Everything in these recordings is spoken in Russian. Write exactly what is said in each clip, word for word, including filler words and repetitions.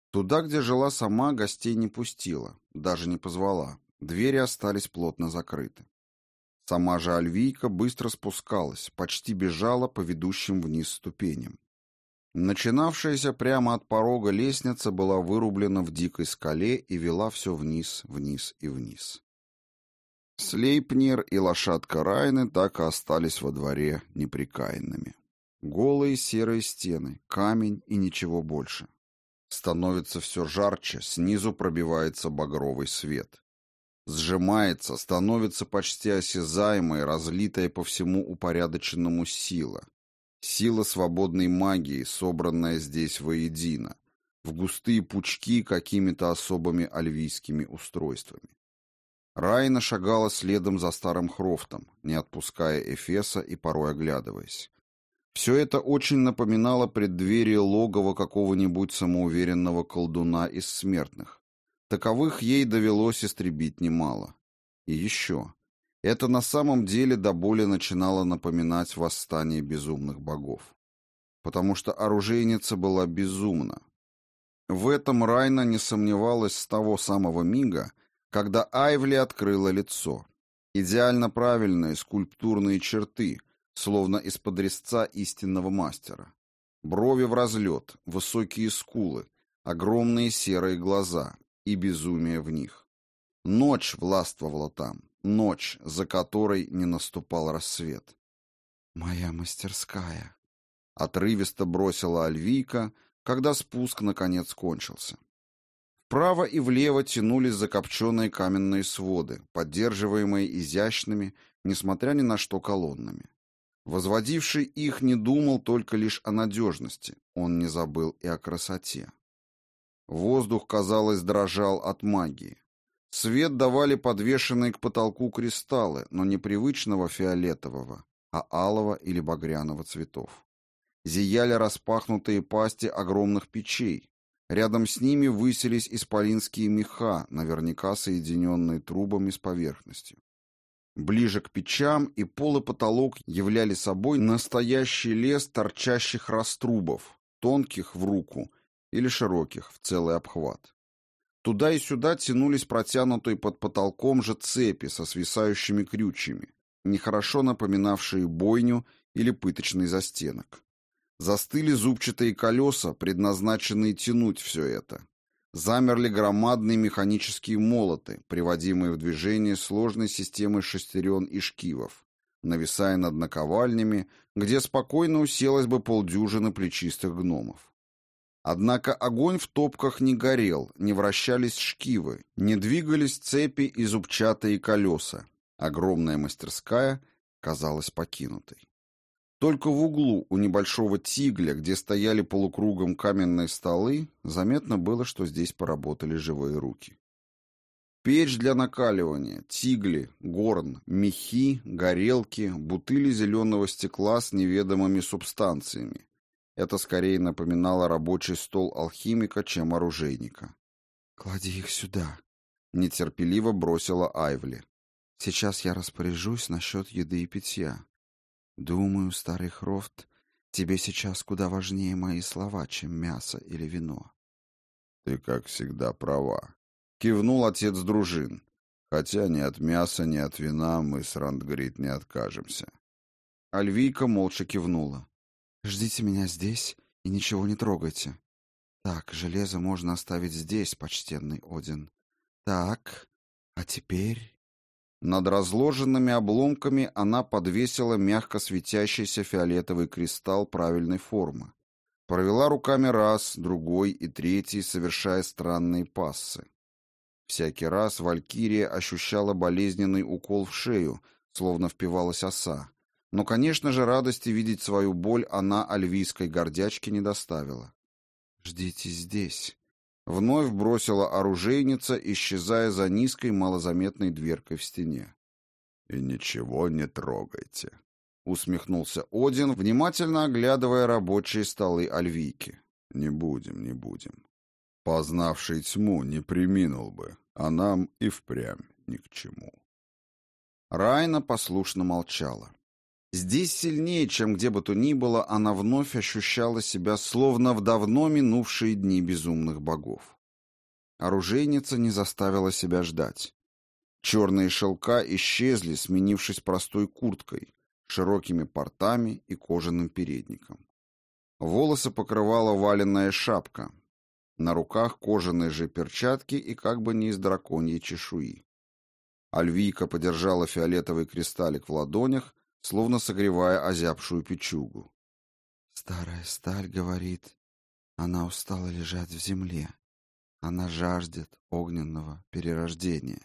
Туда, где жила сама, гостей не пустила, даже не позвала. Двери остались плотно закрыты. Сама же Альвийка быстро спускалась, почти бежала по ведущим вниз ступеням. Начинавшаяся прямо от порога лестница была вырублена в дикой скале и вела все вниз, вниз и вниз. Слейпнир и лошадка Райны так и остались во дворе непрекаянными. Голые серые стены, камень и ничего больше. Становится все жарче, снизу пробивается багровый свет. Сжимается, становится почти осязаемой, разлитая по всему упорядоченному сила. Сила свободной магии, собранная здесь воедино, в густые пучки какими-то особыми альвийскими устройствами. Райна шагала следом за старым Хрофтом, не отпуская Эфеса и порой оглядываясь. Все это очень напоминало преддверие логова какого-нибудь самоуверенного колдуна из смертных. Таковых ей довелось истребить немало. И еще. Это на самом деле до боли начинало напоминать восстание безумных богов. Потому что оружейница была безумна. В этом Райна не сомневалась с того самого мига, когда Айвли открыла лицо. Идеально правильные скульптурные черты, словно из-под резца истинного мастера. Брови в разлет, высокие скулы, огромные серые глаза и безумие в них. Ночь властвовала там, ночь, за которой не наступал рассвет. «Моя мастерская», — отрывисто бросила Альвийка, когда спуск наконец кончился. Вправо и влево тянулись закопченные каменные своды, поддерживаемые изящными, несмотря ни на что, колоннами. Возводивший их не думал только лишь о надежности, он не забыл и о красоте. Воздух, казалось, дрожал от магии. Свет давали подвешенные к потолку кристаллы, но не привычного фиолетового, а алого или багряного цветов. Зияли распахнутые пасти огромных печей. Рядом с ними высились исполинские меха, наверняка соединенные трубами с поверхностью. Ближе к печам и пол и потолок являли собой настоящий лес торчащих раструбов, тонких в руку или широких в целый обхват. Туда и сюда тянулись протянутые под потолком же цепи со свисающими крючьями, нехорошо напоминавшие бойню или пыточный застенок. Застыли зубчатые колеса, предназначенные тянуть все это. Замерли громадные механические молоты, приводимые в движение сложной системой шестерен и шкивов, нависая над наковальнями, где спокойно уселось бы полдюжины плечистых гномов. Однако огонь в топках не горел, не вращались шкивы, не двигались цепи и зубчатые колеса. Огромная мастерская казалась покинутой. Только в углу у небольшого тигля, где стояли полукругом каменные столы, заметно было, что здесь поработали живые руки. Печь для накаливания, тигли, горн, мехи, горелки, бутыли зеленого стекла с неведомыми субстанциями. Это скорее напоминало рабочий стол алхимика, чем оружейника. «Клади их сюда», — нетерпеливо бросила Айвли. «Сейчас я распоряжусь насчет еды и питья. Думаю, старый Хрофт, тебе сейчас куда важнее мои слова, чем мясо или вино». «Ты, как всегда, права», — кивнул отец дружин. «Хотя ни от мяса, ни от вина мы с Рандгрид не откажемся». Альвийка молча кивнула. «Ждите меня здесь и ничего не трогайте. Так, железо можно оставить здесь, почтенный Один. Так, а теперь...» Над разложенными обломками она подвесила мягко светящийся фиолетовый кристалл правильной формы. Провела руками раз, другой и третий, совершая странные пассы. Всякий раз Валькирия ощущала болезненный укол в шею, словно впивалась оса. Но, конечно же, радости видеть свою боль она альвийской гордячке не доставила. «Ждите здесь», — вновь бросила оружейница, исчезая за низкой малозаметной дверкой в стене. «И ничего не трогайте», — усмехнулся Один, внимательно оглядывая рабочие столы альвийки. «Не будем, не будем. Познавший тьму не преминул бы, а нам и впрямь ни к чему». Райна послушно молчала. Здесь сильнее, чем где бы то ни было, она вновь ощущала себя словно в давно минувшие дни безумных богов. Оружейница не заставила себя ждать. Черные шелка исчезли, сменившись простой курткой, широкими портами и кожаным передником. Волосы покрывала валенная шапка. На руках кожаные же перчатки и как бы не из драконьей чешуи. Альвийка подержала фиолетовый кристаллик в ладонях, словно согревая озябшую печугу. «Старая сталь говорит, она устала лежать в земле. Она жаждет огненного перерождения».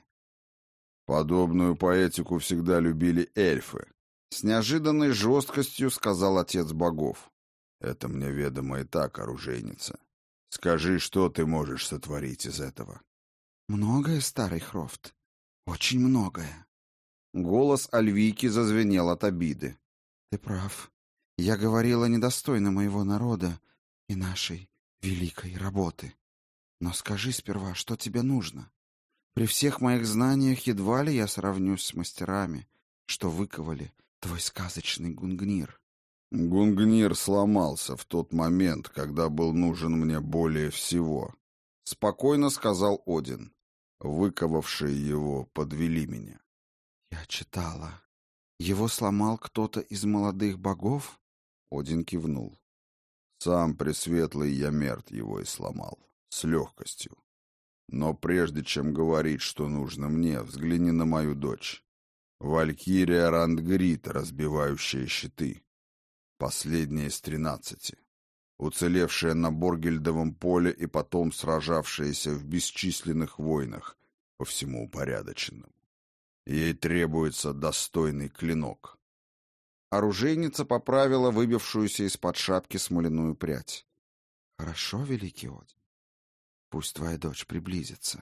Подобную поэтику всегда любили эльфы. С неожиданной жесткостью сказал отец богов. Это мне ведомо и так, оружейница. Скажи, что ты можешь сотворить из этого? Многое, старый Хрофт. Очень многое. Голос Альвийки зазвенел от обиды. Ты прав. Я говорила недостойно моего народа и нашей великой работы. Но скажи сперва, что тебе нужно? При всех моих знаниях едва ли я сравнюсь с мастерами, что выковали твой сказочный гунгнир. Гунгнир сломался в тот момент, когда был нужен мне более всего, — спокойно сказал Один. Выковавшие его подвели меня. Я читала. Его сломал кто-то из молодых богов? Один кивнул. Сам Пресветлый Ямерт его и сломал. С легкостью. Но прежде чем говорить, что нужно мне, взгляни на мою дочь. Валькирия Рандгрид, разбивающая щиты. Последняя из тринадцати. Уцелевшая на Боргельдовом поле и потом сражавшаяся в бесчисленных войнах по всему упорядоченному. Ей требуется достойный клинок. Оружейница поправила выбившуюся из-под шапки смоляную прядь. Хорошо, великий Один. Пусть твоя дочь приблизится.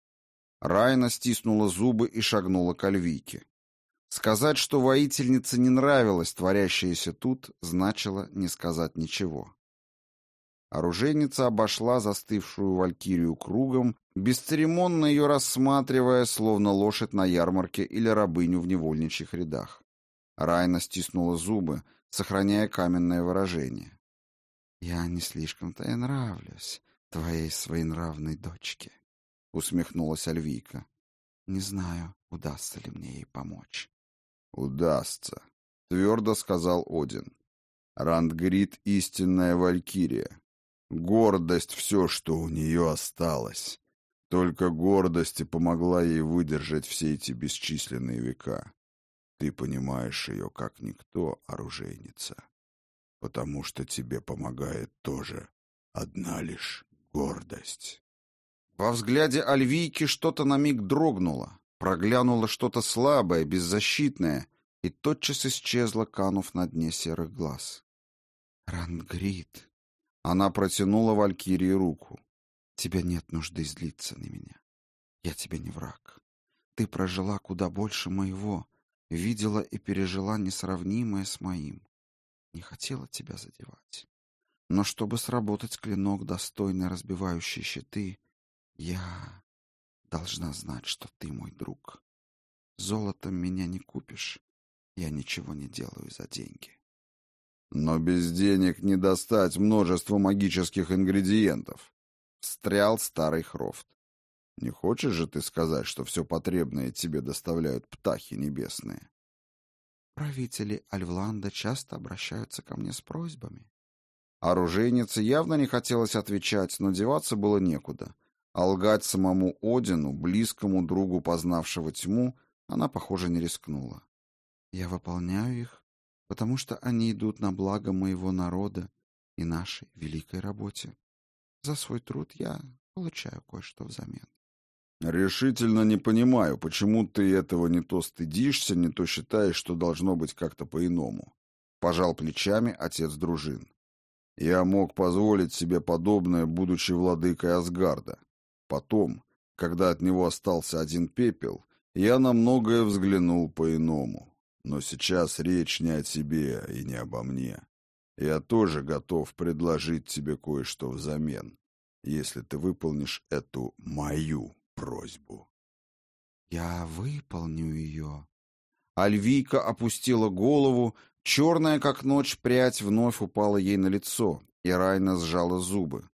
Райна стиснула зубы и шагнула к Альвийке. Сказать, что воительнице не нравилось творящееся тут, значило не сказать ничего. Оружейница обошла застывшую валькирию кругом, бесцеремонно ее рассматривая, словно лошадь на ярмарке или рабыню в невольничьих рядах. Райна стиснула зубы, сохраняя каменное выражение. «Я не слишком-то и нравлюсь твоей своенравной дочке», — усмехнулась Альвийка. «Не знаю, удастся ли мне ей помочь». «Удастся», — твердо сказал Один. «Рандгрид — истинная валькирия. Гордость — все, что у нее осталось. Только гордость и помогла ей выдержать все эти бесчисленные века. Ты понимаешь ее как никто, оружейница, потому что тебе помогает тоже одна лишь гордость». Во взгляде Альвийки что-то на миг дрогнуло, проглянуло что-то слабое, беззащитное, и тотчас исчезло, канув на дне серых глаз. «Рангрид!» Она протянула Валькирии руку. «Тебе нет нужды злиться на меня. Я тебе не враг. Ты прожила куда больше моего, видела и пережила несравнимое с моим. Не хотела тебя задевать. Но чтобы сработать клинок, достойный разбивающий щиты, я должна знать, что ты мой друг. Золотом меня не купишь. Я ничего не делаю за деньги». «Но без денег не достать множество магических ингредиентов», — встрял старый Хрофт. «Не хочешь же ты сказать, что все потребное тебе доставляют птахи небесные?» Правители Альвланда часто обращаются ко мне с просьбами. Оружейнице явно не хотелось отвечать, но деваться было некуда. А лгать самому Одину, близкому другу познавшего тьму, она, похоже, не рискнула. Я выполняю их, потому что они идут на благо моего народа и нашей великой работе. За свой труд я получаю кое-что взамен. «Решительно не понимаю, почему ты этого не то стыдишься, не то считаешь, что должно быть как-то по-иному», — пожал плечами отец дружин. «Я мог позволить себе подобное, будучи владыкой Асгарда. Потом, когда от него остался один пепел, я на многое взглянул по-иному. Но сейчас речь не о тебе и не обо мне. Я тоже готов предложить тебе кое-что взамен, если ты выполнишь эту мою просьбу». Я выполню ее. Альвийка опустила голову, Черная, как ночь, прядь вновь упала ей на лицо, и Райна сжала зубы.